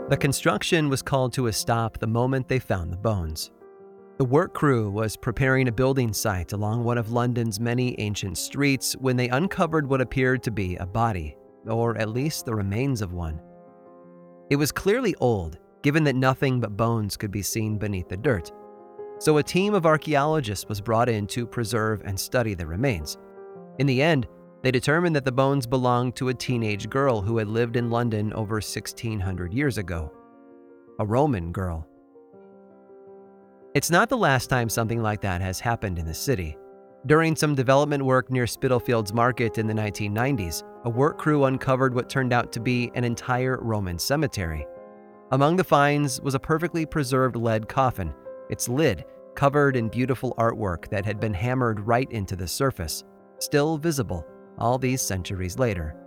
The construction was called to a stop the moment they found the bones. The work crew was preparing a building site along one of London's many ancient streets when they uncovered what appeared to be a body, or at least the remains of one. It was clearly old, given that nothing but bones could be seen beneath the dirt. So a team of archaeologists was brought in to preserve and study the remains. In the end, they determined that the bones belonged to a teenage girl who had lived in London over 1,600 years ago. A Roman girl. It's not the last time something like that has happened in the city. During some development work near Spitalfields Market in the 1990s, a work crew uncovered what turned out to be an entire Roman cemetery. Among the finds was a perfectly preserved lead coffin, its lid covered in beautiful artwork that had been hammered right into the surface, still visible all these centuries later.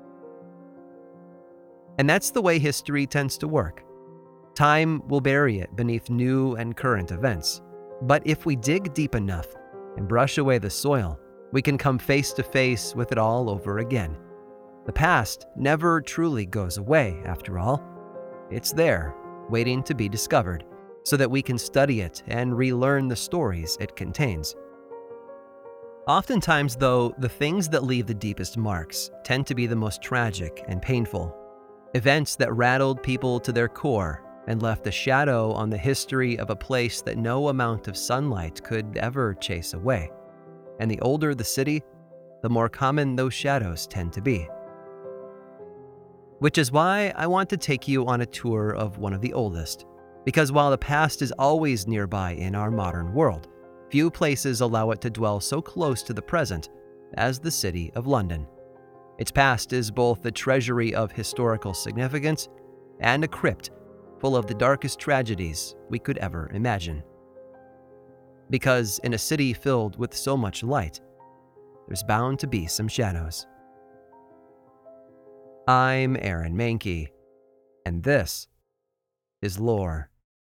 And that's the way history tends to work. Time will bury it beneath new and current events. But if we dig deep enough and brush away the soil, we can come face to face with it all over again. The past never truly goes away, after all. It's there, waiting to be discovered, so that we can study it and relearn the stories it contains. Oftentimes, though, the things that leave the deepest marks tend to be the most tragic and painful. Events that rattled people to their core and left a shadow on the history of a place that no amount of sunlight could ever chase away. And the older the city, the more common those shadows tend to be. Which is why I want to take you on a tour of one of the oldest. Because while the past is always nearby in our modern world, few places allow it to dwell so close to the present as the city of London. Its past is both the treasury of historical significance and a crypt full of the darkest tragedies we could ever imagine. Because in a city filled with so much light, there's bound to be some shadows. I'm Aaron Mahnke, and this is Lore.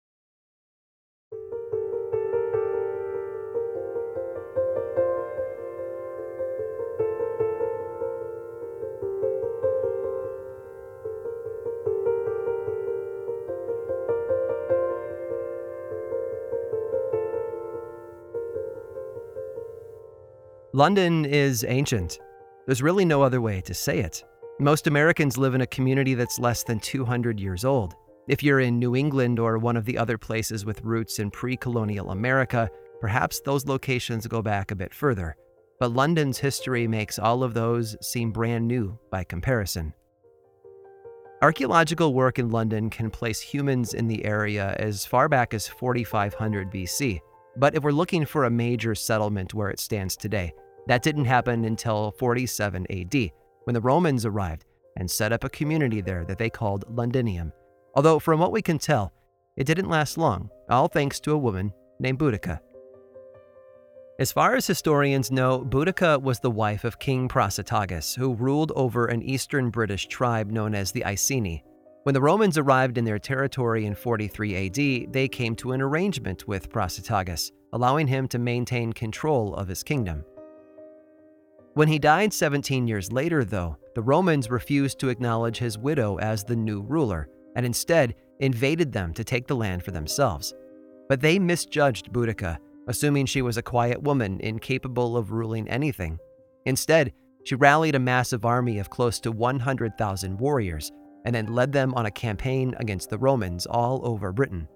London is ancient. There's really no other way to say it. Most Americans live in a community that's less than 200 years old. If you're in New England or one of the other places with roots in pre-colonial America, perhaps those locations go back a bit further. But London's history makes all of those seem brand new by comparison. Archaeological work in London can place humans in the area as far back as 4500 BC. But if we're looking for a major settlement where it stands today, that didn't happen until 47 AD, when the Romans arrived and set up a community there that they called Londinium. Although from what we can tell, it didn't last long, all thanks to a woman named Boudica. As far as historians know, Boudica was the wife of King Prasutagus, who ruled over an eastern British tribe known as the Iceni. When the Romans arrived in their territory in 43 AD, they came to an arrangement with Prasutagus, allowing him to maintain control of his kingdom. When he died 17 years later, though, the Romans refused to acknowledge his widow as the new ruler, and instead invaded them to take the land for themselves. But they misjudged Boudica, assuming she was a quiet woman incapable of ruling anything. Instead, she rallied a massive army of close to 100,000 warriors, and then led them on a campaign against the Romans all over Britain.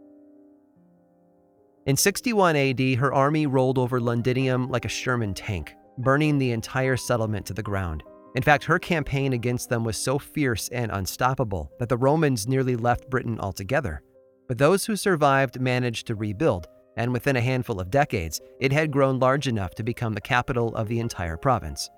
In 61 AD, her army rolled over Londinium like a Sherman tank, burning the entire settlement to the ground. In fact, her campaign against them was so fierce and unstoppable that the Romans nearly left Britain altogether. But those who survived managed to rebuild, and within a handful of decades, it had grown large enough to become the capital of the entire province.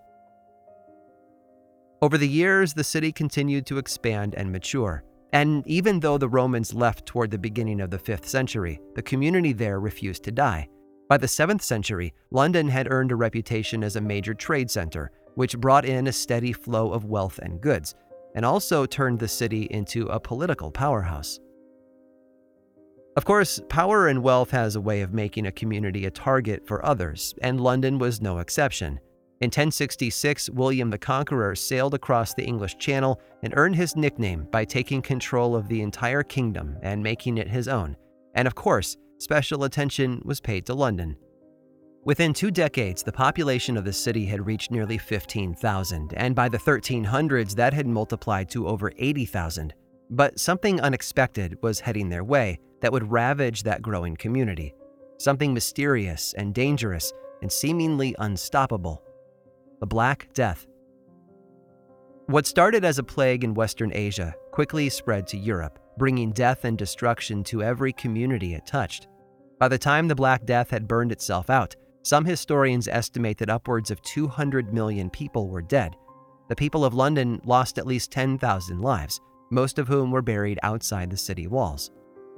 Over the years, the city continued to expand and mature. And even though the Romans left toward the beginning of the 5th century, the community there refused to die. By the 7th century, London had earned a reputation as a major trade center, which brought in a steady flow of wealth and goods, and also turned the city into a political powerhouse. Of course, power and wealth has a way of making a community a target for others, and London was no exception. In 1066, William the Conqueror sailed across the English Channel and earned his nickname by taking control of the entire kingdom and making it his own. And of course, special attention was paid to London. Within 2 decades, the population of the city had reached nearly 15,000, and by the 1300s, that had multiplied to over 80,000. But something unexpected was heading their way that would ravage that growing community. Something mysterious and dangerous and seemingly unstoppable. The Black Death. What started as a plague in Western Asia quickly spread to Europe, bringing death and destruction to every community it touched. By the time the Black Death had burned itself out, some historians estimate that upwards of 200 million people were dead. The people of London lost at least 10,000 lives, most of whom were buried outside the city walls.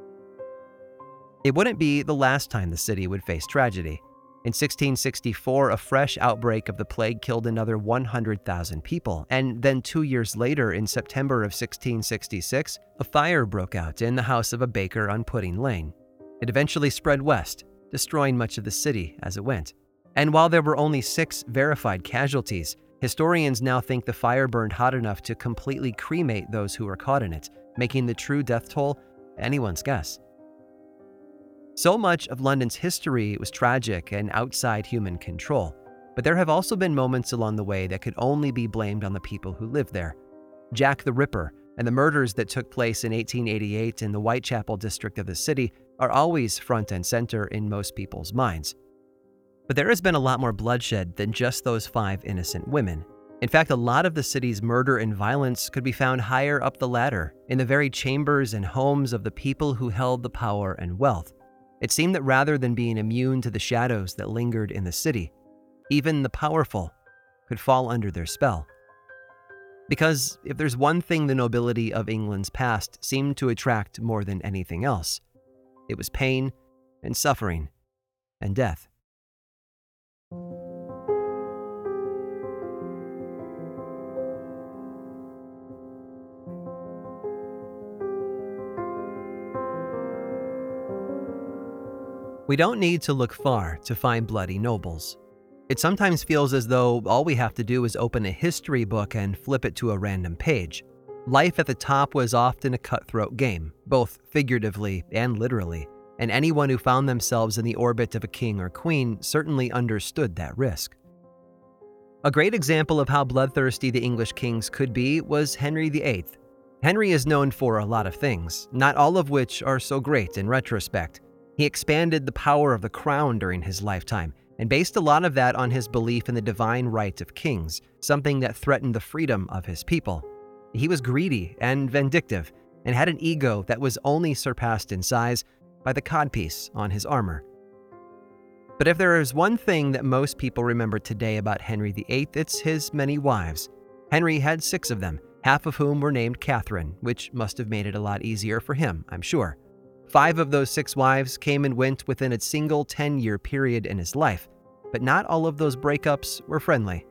It wouldn't be the last time the city would face tragedy. In 1664, a fresh outbreak of the plague killed another 100,000 people, and then 2 years later, in September of 1666, a fire broke out in the house of a baker on Pudding Lane. It eventually spread west, destroying much of the city as it went. And while there were only 6 verified casualties, historians now think the fire burned hot enough to completely cremate those who were caught in it, making the true death toll anyone's guess. So much of London's history was tragic and outside human control, but there have also been moments along the way that could only be blamed on the people who lived there. Jack the Ripper and the murders that took place in 1888 in the Whitechapel district of the city are always front and center in most people's minds. But there has been a lot more bloodshed than just those 5 innocent women. In fact, a lot of the city's murder and violence could be found higher up the ladder, in the very chambers and homes of the people who held the power and wealth. It seemed that rather than being immune to the shadows that lingered in the city, even the powerful could fall under their spell. Because if there's one thing the nobility of England's past seemed to attract more than anything else, it was pain and suffering and death. We don't need to look far to find bloody nobles. It sometimes feels as though all we have to do is open a history book and flip it to a random page. Life at the top was often a cutthroat game, both figuratively and literally, and anyone who found themselves in the orbit of a king or queen certainly understood that risk. A great example of how bloodthirsty the English kings could be was Henry VIII. Henry is known for a lot of things, not all of which are so great in retrospect. He expanded the power of the crown during his lifetime, and based a lot of that on his belief in the divine right of kings, something that threatened the freedom of his people. He was greedy and vindictive, and had an ego that was only surpassed in size by the codpiece on his armor. But if there is one thing that most people remember today about Henry VIII, it's his many wives. Henry had 6 of them, half of whom were named Catherine, which must have made it a lot easier for him, I'm sure. 5 of those 6 wives came and went within a single 10-year period in his life, but not all of those breakups were friendly.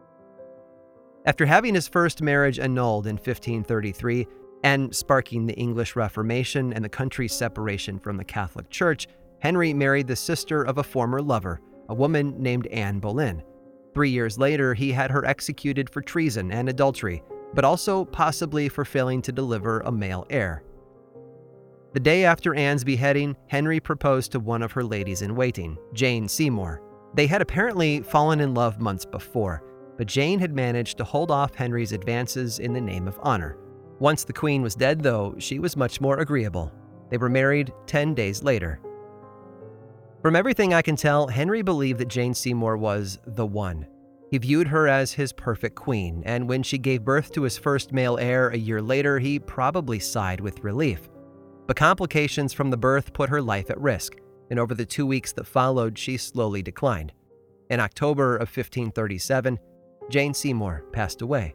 After having his first marriage annulled in 1533 and sparking the English Reformation and the country's separation from the Catholic Church, Henry married the sister of a former lover, a woman named Anne Boleyn. 3 years later, he had her executed for treason and adultery, but also possibly for failing to deliver a male heir. The day after Anne's beheading, Henry proposed to one of her ladies-in-waiting, Jane Seymour. They had apparently fallen in love months before, but Jane had managed to hold off Henry's advances in the name of honor. Once the queen was dead, though, she was much more agreeable. They were married 10 days later. From everything I can tell, Henry believed that Jane Seymour was the one. He viewed her as his perfect queen, and when she gave birth to his first male heir a year later, he probably sighed with relief. But complications from the birth put her life at risk, and over the 2 weeks that followed, she slowly declined. In October of 1537, Jane Seymour passed away.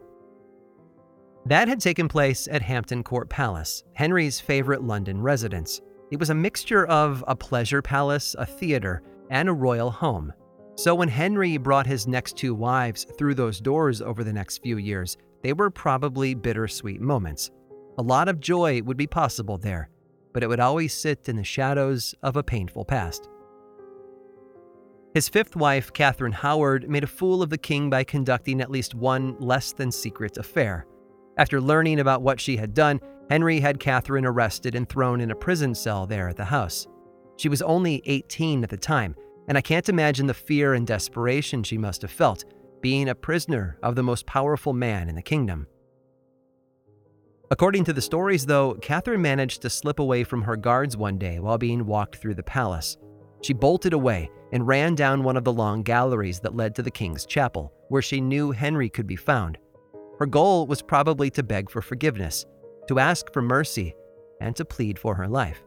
That had taken place at Hampton Court Palace, Henry's favorite London residence. It was a mixture of a pleasure palace, a theater, and a royal home. So when Henry brought his next 2 wives through those doors over the next few years, they were probably bittersweet moments. A lot of joy would be possible there, but it would always sit in the shadows of a painful past. His fifth wife, Catherine Howard, made a fool of the king by conducting at least one less-than-secret affair. After learning about what she had done, Henry had Catherine arrested and thrown in a prison cell there at the house. She was only 18 at the time, and I can't imagine the fear and desperation she must have felt, being a prisoner of the most powerful man in the kingdom. According to the stories, though, Catherine managed to slip away from her guards one day while being walked through the palace. She bolted away and ran down one of the long galleries that led to the king's chapel, where she knew Henry could be found. Her goal was probably to beg for forgiveness, to ask for mercy, and to plead for her life.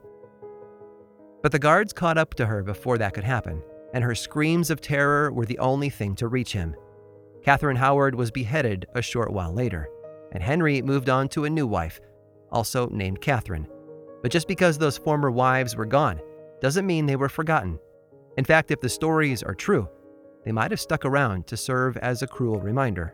But the guards caught up to her before that could happen, and her screams of terror were the only thing to reach him. Catherine Howard was beheaded a short while later, and Henry moved on to a new wife, also named Catherine. But just because those former wives were gone doesn't mean they were forgotten. In fact, if the stories are true, they might have stuck around to serve as a cruel reminder.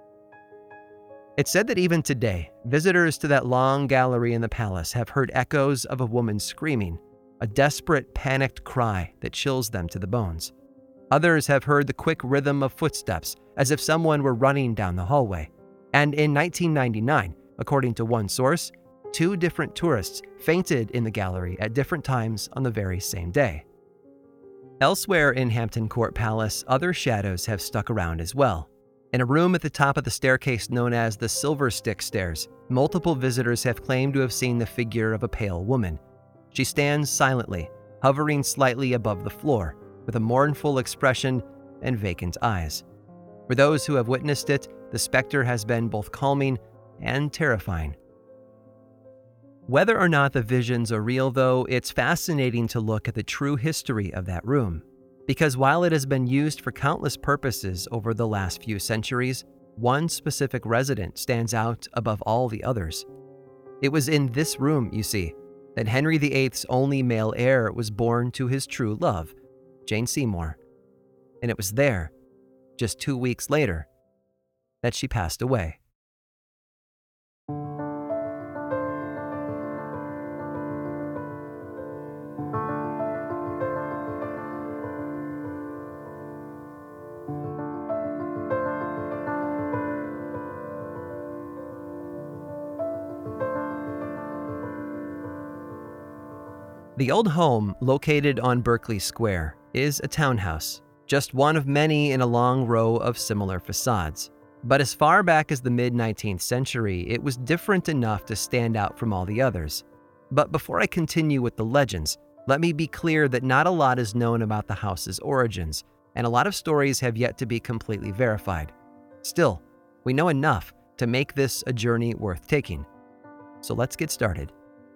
It's said that even today, visitors to that long gallery in the palace have heard echoes of a woman screaming, a desperate, panicked cry that chills them to the bones. Others have heard the quick rhythm of footsteps, as if someone were running down the hallway. And in 1999, according to one source, 2 different tourists fainted in the gallery at different times on the very same day. Elsewhere in Hampton Court Palace, other shadows have stuck around as well. In a room at the top of the staircase known as the Silver Stick Stairs, multiple visitors have claimed to have seen the figure of a pale woman. She stands silently, hovering slightly above the floor, with a mournful expression and vacant eyes. For those who have witnessed it, the specter has been both calming and terrifying. Whether or not the visions are real, though, it's fascinating to look at the true history of that room. Because while it has been used for countless purposes over the last few centuries, one specific resident stands out above all the others. It was in this room, you see, that Henry VIII's only male heir was born to his true love, Jane Seymour. And it was there, just 2 weeks later, that she passed away. The old home, located on Berkeley Square, is a townhouse, just one of many in a long row of similar facades. But as far back as the mid-19th century, it was different enough to stand out from all the others. But before I continue with the legends, let me be clear that not a lot is known about the house's origins, and a lot of stories have yet to be completely verified. Still, we know enough to make this a journey worth taking. So let's get started.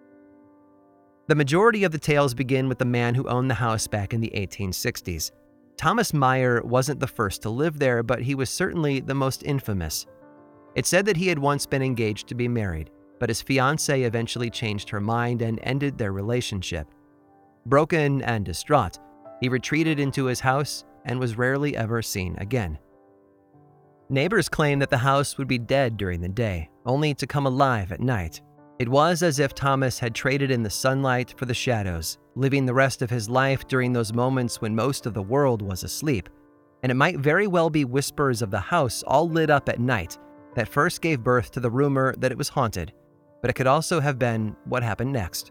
The majority of the tales begin with the man who owned the house back in the 1860s. Thomas Meyer wasn't the first to live there, but he was certainly the most infamous. It's said that he had once been engaged to be married, but his fiancée eventually changed her mind and ended their relationship. Broken and distraught, he retreated into his house and was rarely ever seen again. Neighbors claim that the house would be dead during the day, only to come alive at night. It was as if Thomas had traded in the sunlight for the shadows, living the rest of his life during those moments when most of the world was asleep. And it might very well be whispers of the house all lit up at night that first gave birth to the rumor that it was haunted, but it could also have been what happened next.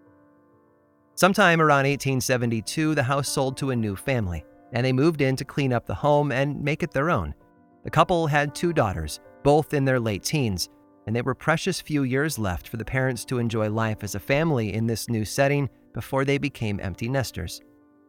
Sometime around 1872, the house sold to a new family, and they moved in to clean up the home and make it their own. The couple had 2 daughters, both in their late teens, and there were precious few years left for the parents to enjoy life as a family in this new setting before they became empty nesters.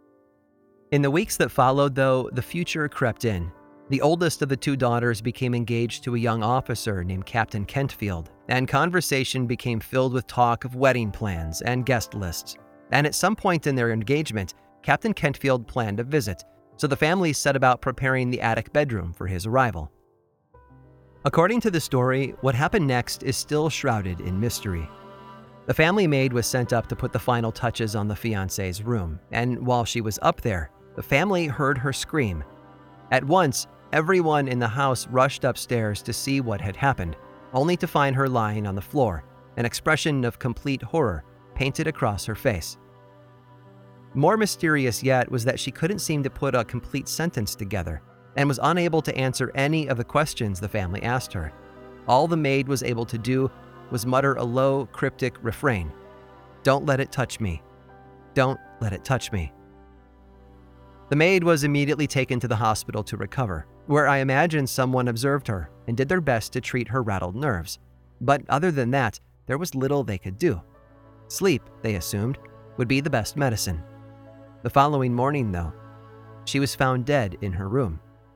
In the weeks that followed, though, the future crept in. The oldest of the 2 daughters became engaged to a young officer named Captain Kentfield, and conversation became filled with talk of wedding plans and guest lists. And at some point in their engagement, Captain Kentfield planned a visit, so the family set about preparing the attic bedroom for his arrival. According to the story, what happened next is still shrouded in mystery. The family maid was sent up to put the final touches on the fiancé's room, and while she was up there, the family heard her scream. At once, everyone in the house rushed upstairs to see what had happened, only to find her lying on the floor, an expression of complete horror painted across her face. More mysterious yet was that she couldn't seem to put a complete sentence together and was unable to answer any of the questions the family asked her. All the maid was able to do was mutter a low, cryptic refrain. "Don't let it touch me. Don't let it touch me." The maid was immediately taken to the hospital to recover, where I imagine someone observed her and did their best to treat her rattled nerves. But other than that, there was little they could do. Sleep, they assumed, would be the best medicine. The following morning, though, she was found dead in her room.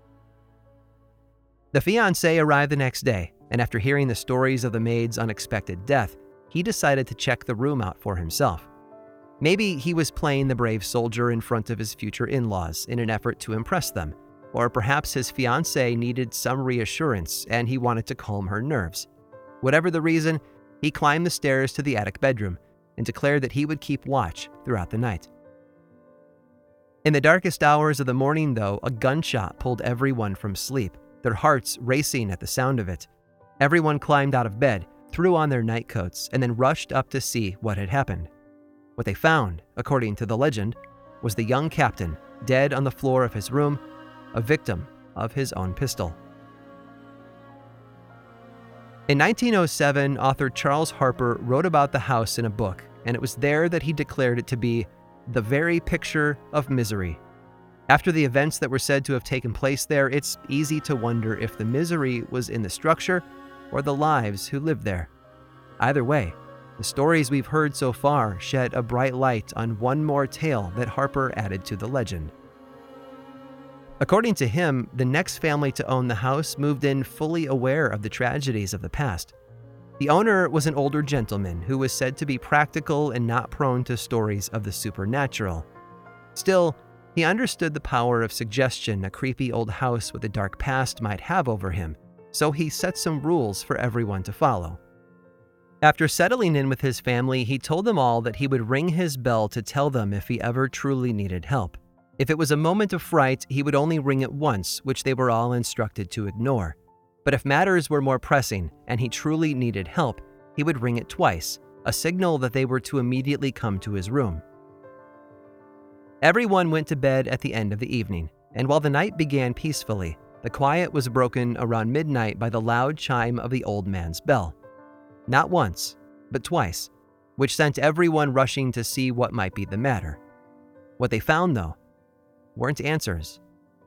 The fiancé arrived the next day, and after hearing the stories of the maid's unexpected death, he decided to check the room out for himself. Maybe he was playing the brave soldier in front of his future in-laws in an effort to impress them, or perhaps his fiancée needed some reassurance and he wanted to calm her nerves. Whatever the reason, he climbed the stairs to the attic bedroom and declared that he would keep watch throughout the night. In the darkest hours of the morning, though, a gunshot pulled everyone from sleep, their hearts racing at the sound of it. Everyone climbed out of bed, threw on their nightcoats, and then rushed up to see what had happened. What they found, according to the legend, was the young captain dead on the floor of his room, a victim of his own pistol. In 1907, author Charles Harper wrote about the house in a book, and it was there that he declared it to be the very picture of misery. After the events that were said to have taken place there, it's easy to wonder if the misery was in the structure or the lives who lived there. Either way, the stories we've heard so far shed a bright light on one more tale that Harper added to the legend. According to him, the next family to own the house moved in fully aware of the tragedies of the past. The owner was an older gentleman who was said to be practical and not prone to stories of the supernatural. Still, he understood the power of suggestion a creepy old house with a dark past might have over him, so he set some rules for everyone to follow. After settling in with his family, he told them all that he would ring his bell to tell them if he ever truly needed help. If it was a moment of fright, he would only ring it once, which they were all instructed to ignore. But if matters were more pressing and he truly needed help, he would ring it twice, a signal that they were to immediately come to his room. Everyone went to bed at the end of the evening, and while the night began peacefully, the quiet was broken around midnight by the loud chime of the old man's bell. Not once, but twice, which sent everyone rushing to see what might be the matter. What they found, though, weren't answers.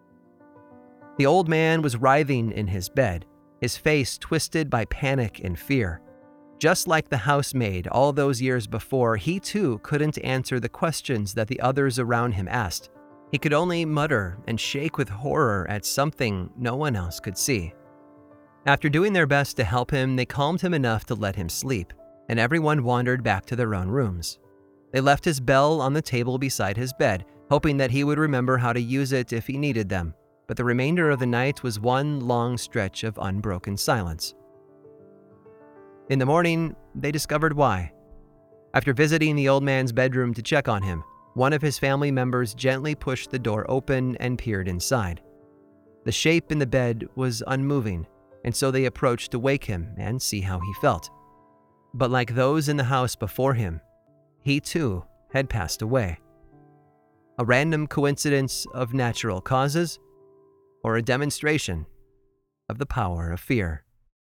The old man was writhing in his bed, his face twisted by panic and fear. Just like the housemaid all those years before, he too couldn't answer the questions that the others around him asked. He could only mutter and shake with horror at something no one else could see. After doing their best to help him, they calmed him enough to let him sleep, and everyone wandered back to their own rooms. They left his bell on the table beside his bed, hoping that he would remember how to use it if he needed them, but the remainder of the night was one long stretch of unbroken silence. In the morning, they discovered why. After visiting the old man's bedroom to check on him, one of his family members gently pushed the door open and peered inside. The shape in the bed was unmoving, and so they approached to wake him and see how he felt. But like those in the house before him, he too had passed away. A random coincidence of natural causes, or a demonstration of the power of fear?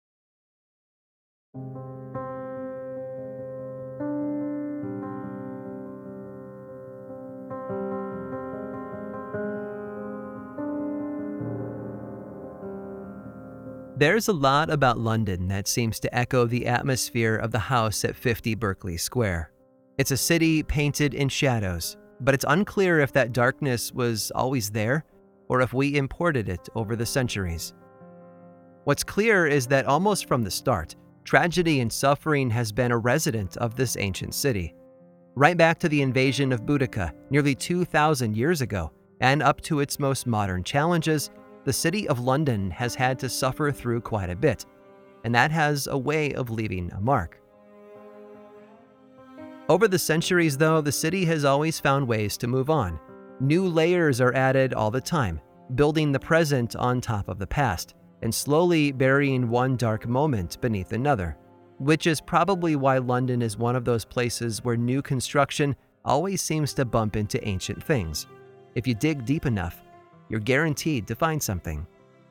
There's a lot about London that seems to echo the atmosphere of the house at 50 Berkeley Square. It's a city painted in shadows, but it's unclear if that darkness was always there or if we imported it over the centuries. What's clear is that almost from the start, tragedy and suffering has been a resident of this ancient city. Right back to the invasion of Boudica nearly 2,000 years ago, and up to its most modern challenges, the city of London has had to suffer through quite a bit, and that has a way of leaving a mark. Over the centuries, though, the city has always found ways to move on. New layers are added all the time, building the present on top of the past, and slowly burying one dark moment beneath another, which is probably why London is one of those places where new construction always seems to bump into ancient things. If you dig deep enough, you're guaranteed to find something.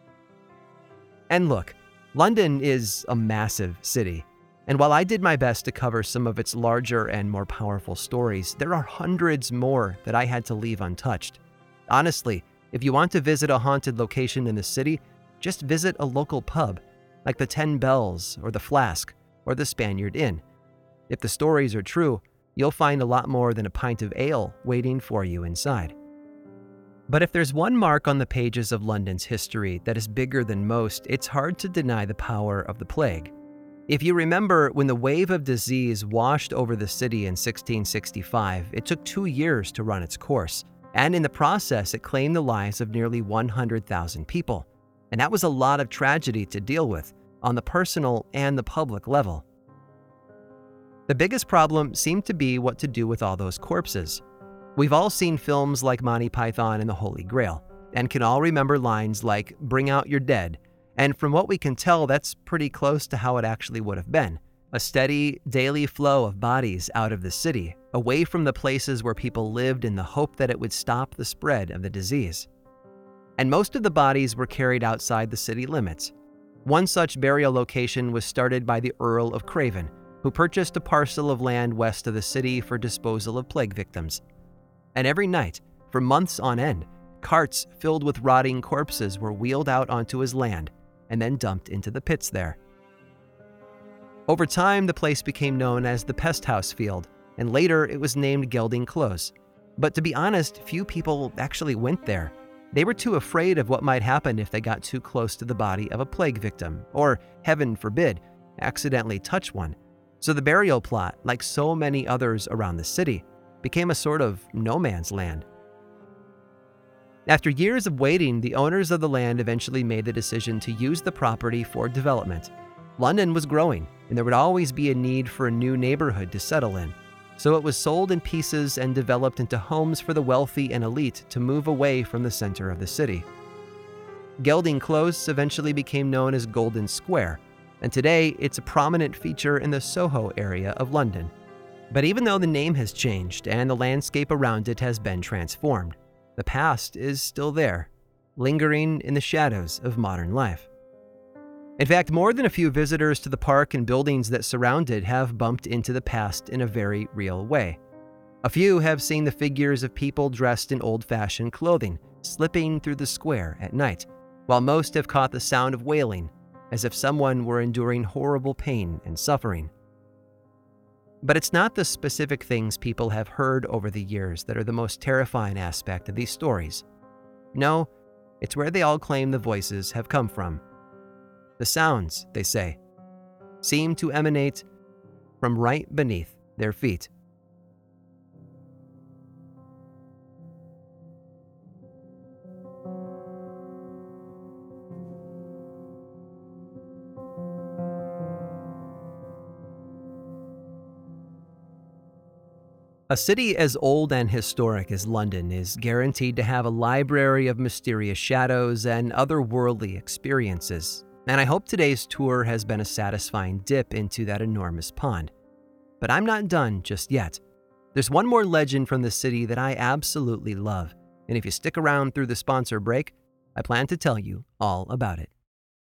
And look, London is a massive city. And while I did my best to cover some of its larger and more powerful stories, there are hundreds more that I had to leave untouched. Honestly, if you want to visit a haunted location in the city, just visit a local pub, like the 10 Bells or the Flask or the Spaniard Inn. If the stories are true, you'll find a lot more than a pint of ale waiting for you inside. But if there's one mark on the pages of London's history that is bigger than most, it's hard to deny the power of the plague. If you remember, when the wave of disease washed over the city in 1665, it took 2 years to run its course, and in the process, it claimed the lives of nearly 100,000 people. And that was a lot of tragedy to deal with, on the personal and the public level. The biggest problem seemed to be what to do with all those corpses. We've all seen films like Monty Python and the Holy Grail, and can all remember lines like, "Bring out your dead," and from what we can tell, that's pretty close to how it actually would have been. A steady, daily flow of bodies out of the city, away from the places where people lived in the hope that it would stop the spread of the disease. And most of the bodies were carried outside the city limits. One such burial location was started by the Earl of Craven, who purchased a parcel of land west of the city for disposal of plague victims. And every night, for months on end, carts filled with rotting corpses were wheeled out onto his land and then dumped into the pits there. Over time, the place became known as the Pest House Field, and later it was named Gelding Close. But to be honest, few people actually went there. They were too afraid of what might happen if they got too close to the body of a plague victim, or, heaven forbid, accidentally touch one. So the burial plot, like so many others around the city, became a sort of no man's land. After years of waiting, the owners of the land eventually made the decision to use the property for development. London was growing, and there would always be a need for a new neighborhood to settle in. So it was sold in pieces and developed into homes for the wealthy and elite to move away from the center of the city. Gelding Close eventually became known as Golden Square, and today it's a prominent feature in the Soho area of London. But even though the name has changed and the landscape around it has been transformed, the past is still there, lingering in the shadows of modern life. In fact, more than a few visitors to the park and buildings that surround it have bumped into the past in a very real way. A few have seen the figures of people dressed in old-fashioned clothing slipping through the square at night, while most have caught the sound of wailing, as if someone were enduring horrible pain and suffering. But it's not the specific things people have heard over the years that are the most terrifying aspect of these stories. No, it's where they all claim the voices have come from. The sounds, they say, seem to emanate from right beneath their feet. A city as old and historic as London is guaranteed to have a library of mysterious shadows and otherworldly experiences, and I hope today's tour has been a satisfying dip into that enormous pond. But I'm not done just yet. There's one more legend from the city that I absolutely love, and if you stick around through the sponsor break, I plan to tell you all about it.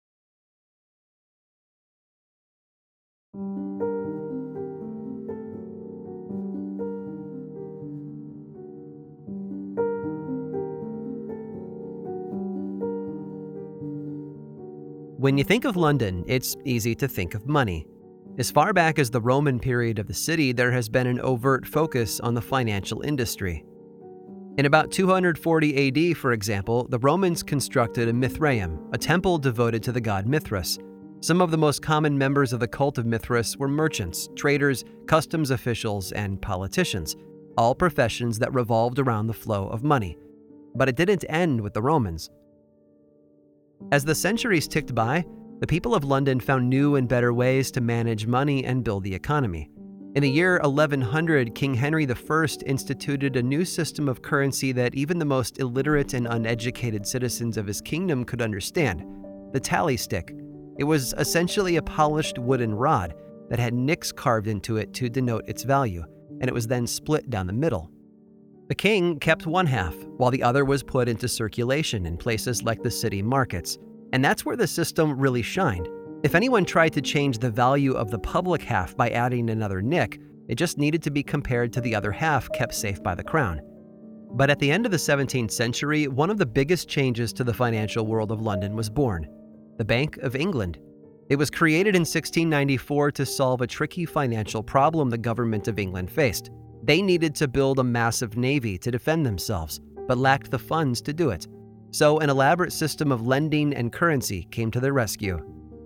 When you think of London, it's easy to think of money. As far back as the Roman period of the city, there has been an overt focus on the financial industry. In about 240 AD, for example, the Romans constructed a Mithraeum, a temple devoted to the god Mithras. Some of the most common members of the cult of Mithras were merchants, traders, customs officials, and politicians, all professions that revolved around the flow of money. But it didn't end with the Romans. As the centuries ticked by, the people of London found new and better ways to manage money and build the economy. In the year 1100, King Henry I instituted a new system of currency that even the most illiterate and uneducated citizens of his kingdom could understand: the tally stick. It was essentially a polished wooden rod that had nicks carved into it to denote its value. and it was then split down the middle. The king kept one half, while the other was put into circulation in places like the city markets, and that's where the system really shined. If anyone tried to change the value of the public half by adding another nick, it just needed to be compared to the other half kept safe by the crown. But at the end of the 17th century, one of the biggest changes to the financial world of London was born: the Bank of England. It was created in 1694 to solve a tricky financial problem the government of England faced. They needed to build a massive navy to defend themselves, but lacked the funds to do it. So an elaborate system of lending and currency came to their rescue.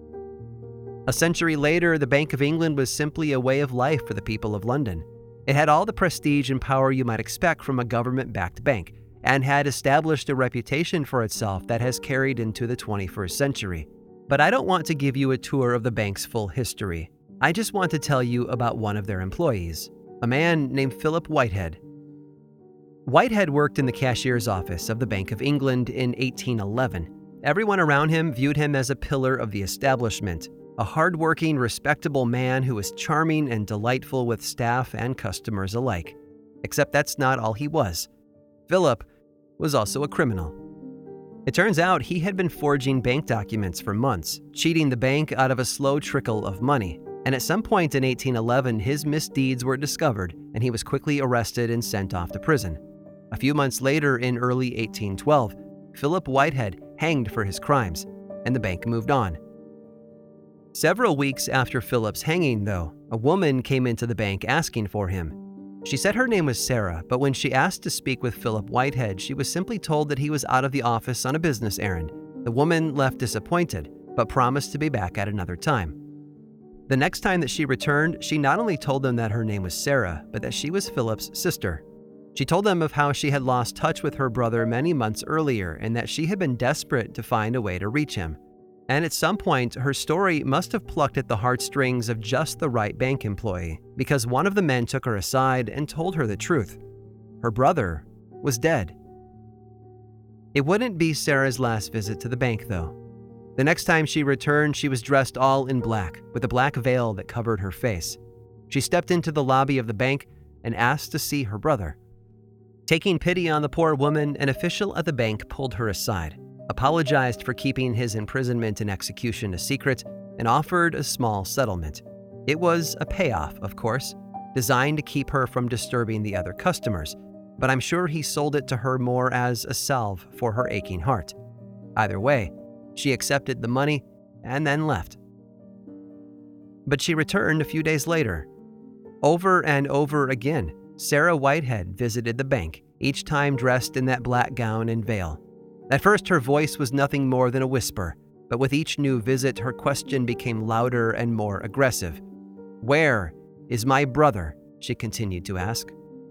A century later, the Bank of England was simply a way of life for the people of London. It had all the prestige and power you might expect from a government-backed bank, and had established a reputation for itself that has carried into the 21st century. But I don't want to give you a tour of the bank's full history. I just want to tell you about one of their employees, a man named Philip Whitehead. Whitehead worked in the cashier's office of the Bank of England in 1811. Everyone around him viewed him as a pillar of the establishment, a hardworking, respectable man who was charming and delightful with staff and customers alike. Except that's not all he was. Philip was also a criminal. It turns out he had been forging bank documents for months, cheating the bank out of a slow trickle of money. And at some point in 1811, his misdeeds were discovered, and he was quickly arrested and sent off to prison. A few months later, in early 1812, Philip Whitehead hanged for his crimes, and the bank moved on. Several weeks after Philip's hanging, though, a woman came into the bank asking for him. She said her name was Sarah, but when she asked to speak with Philip Whitehead, she was simply told that he was out of the office on a business errand. The woman left disappointed, but promised to be back at another time. The next time that she returned, she not only told them that her name was Sarah, but that she was Philip's sister. She told them of how she had lost touch with her brother many months earlier and that she had been desperate to find a way to reach him. And at some point, her story must have plucked at the heartstrings of just the right bank employee, because one of the men took her aside and told her the truth. Her brother was dead. It wouldn't be Sarah's last visit to the bank, though. The next time she returned, she was dressed all in black, with a black veil that covered her face. She stepped into the lobby of the bank and asked to see her brother. Taking pity on the poor woman, an official at the bank pulled her aside, apologized for keeping his imprisonment and execution a secret, and offered a small settlement. It was a payoff, of course, designed to keep her from disturbing the other customers, but I'm sure he sold it to her more as a salve for her aching heart. Either way, she accepted the money and then left. But she returned a few days later. Over and over again, Sarah Whitehead visited the bank, each time dressed in that black gown and veil. At first, her voice was nothing more than a whisper, but with each new visit, her question became louder and more aggressive. "Where is my brother?" she continued to ask.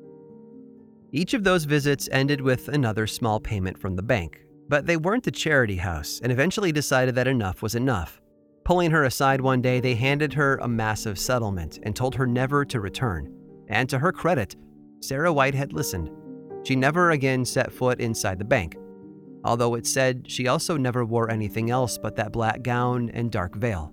Each of those visits ended with another small payment from the bank, but they weren't a charity house and eventually decided that enough was enough. Pulling her aside one day, they handed her a massive settlement and told her never to return. And to her credit, Sarah Whitehead listened. She never again set foot inside the bank, although it said she also never wore anything else but that black gown and dark veil.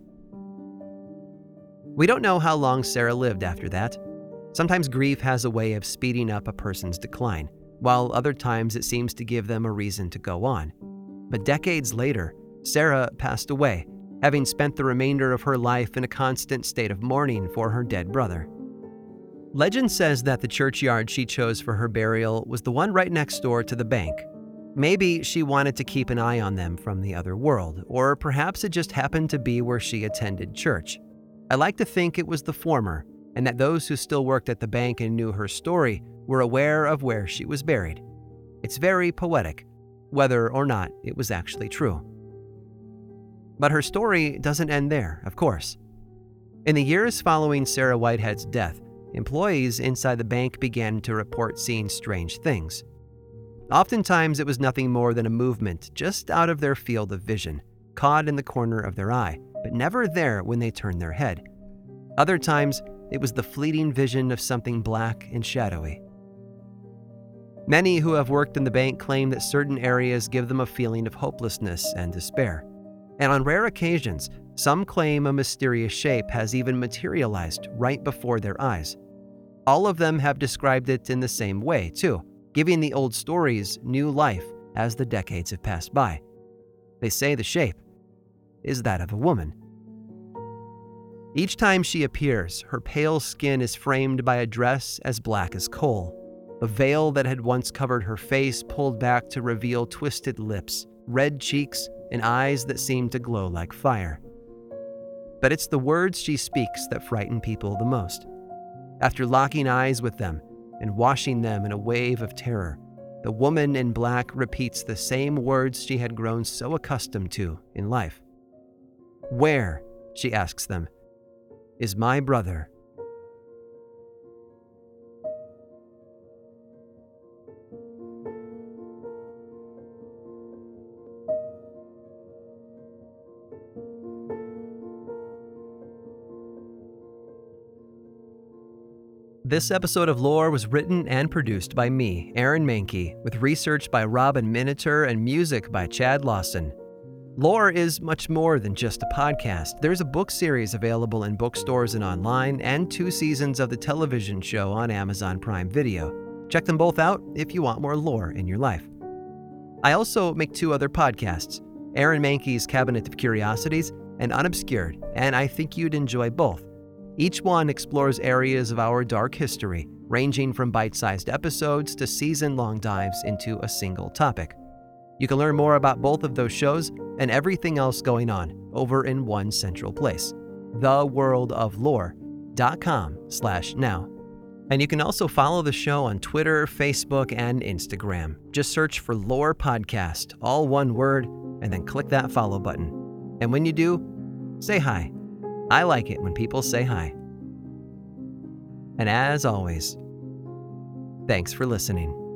We don't know how long Sarah lived after that. Sometimes grief has a way of speeding up a person's decline, while other times it seems to give them a reason to go on. But decades later, Sarah passed away, having spent the remainder of her life in a constant state of mourning for her dead brother. Legend says that the churchyard she chose for her burial was the one right next door to the bank. Maybe she wanted to keep an eye on them from the other world, or perhaps it just happened to be where she attended church. I like to think it was the former, and that those who still worked at the bank and knew her story were aware of where she was buried. It's very poetic, whether or not it was actually true. But her story doesn't end there, of course. In the years following Sarah Whitehead's death, employees inside the bank began to report seeing strange things. Oftentimes, it was nothing more than a movement just out of their field of vision, caught in the corner of their eye, but never there when they turned their head. Other times, it was the fleeting vision of something black and shadowy. Many who have worked in the bank claim that certain areas give them a feeling of hopelessness and despair. And on rare occasions, some claim a mysterious shape has even materialized right before their eyes. All of them have described it in the same way, too, giving the old stories new life as the decades have passed by. They say the shape is that of a woman. Each time she appears, her pale skin is framed by a dress as black as coal, a veil that had once covered her face pulled back to reveal twisted lips, red cheeks, and eyes that seem to glow like fire. But it's the words she speaks that frighten people the most. After locking eyes with them and washing them in a wave of terror, the woman in black repeats the same words she had grown so accustomed to in life. "Where," she asks them, "is my brother?" This episode of Lore was written and produced by me, Aaron Mahnke, with research by Robin Miniter and music by Chad Lawson. Lore is much more than just a podcast. There's a book series available in bookstores and online, and 2 seasons of the television show on Amazon Prime Video. Check them both out if you want more lore in your life. I also make 2 other podcasts, Aaron Mahnke's Cabinet of Curiosities and Unobscured, and I think you'd enjoy both. Each one explores areas of our dark history, ranging from bite-sized episodes to season-long dives into a single topic. You can learn more about both of those shows and everything else going on over in one central place, theworldoflore.com/now. And you can also follow the show on Twitter, Facebook, and Instagram. Just search for Lore Podcast, all one word, and then click that follow button. And when you do, say hi. I like it when people say hi. And as always, thanks for listening.